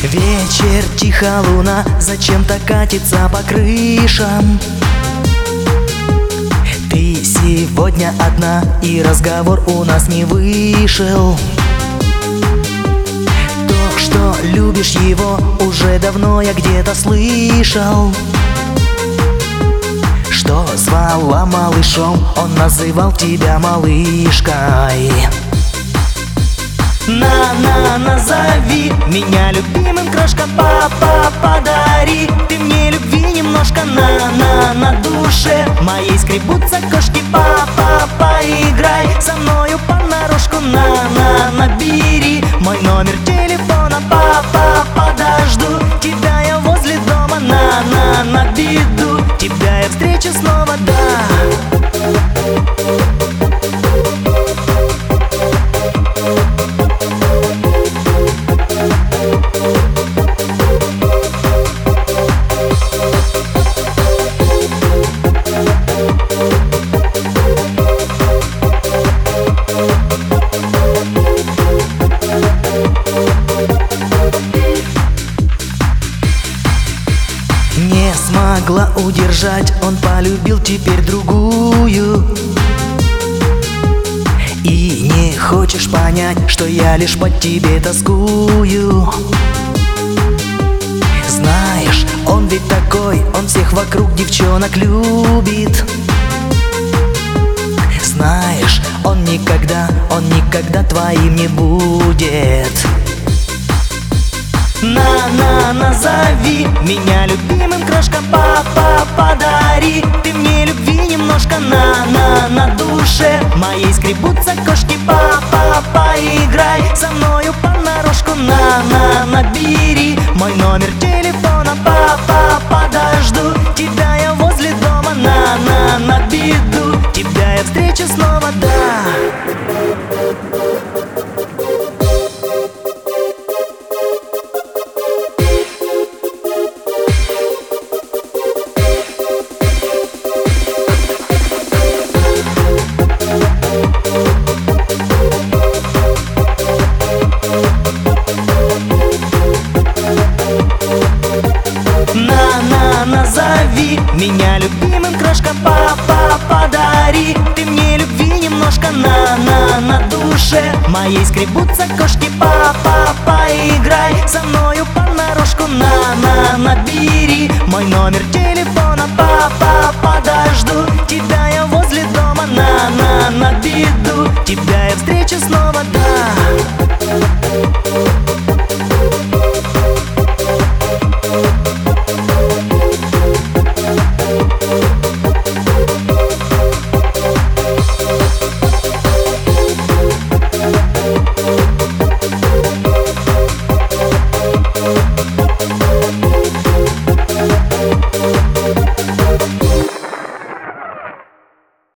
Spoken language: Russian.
Вечер, тихо луна зачем-то катится по крышам. Ты сегодня одна, и разговор у нас не вышел. То, что любишь его, уже давно я где-то слышал. Что звала малышом, он называл тебя малышкой. Назови меня любимым, крошка, папа, подари ты мне любви немножко, на душе моей скребутся кошки, папа, поиграй со мною понарошку, набери мой номер телефона, папа, подожду тебя я возле дома, на беду тебя я встречу снова, да. Не смогла удержать, он полюбил теперь другую. И не хочешь понять, что я лишь по тебе тоскую. Знаешь, он ведь такой, он всех вокруг девчонок любит. Знаешь, он никогда твоим не будет. Назови меня любимым, крошка, папа, подари ты мне любви немножко, на душе моей скребутся кошки, папа, поиграй со мною понарошку, набери мой номер телефона, папа, подожду тебя я возле дома, на беду тебя я встречу снова, да. Назови меня любимым, крошка, папа, подари ты мне любви немножко, на душе моей скребутся кошки, папа, поиграй со мною понарошку, набери мой номер телефона, папа, подожду тебя я возле дома, на беду тебя я встречу снова, да.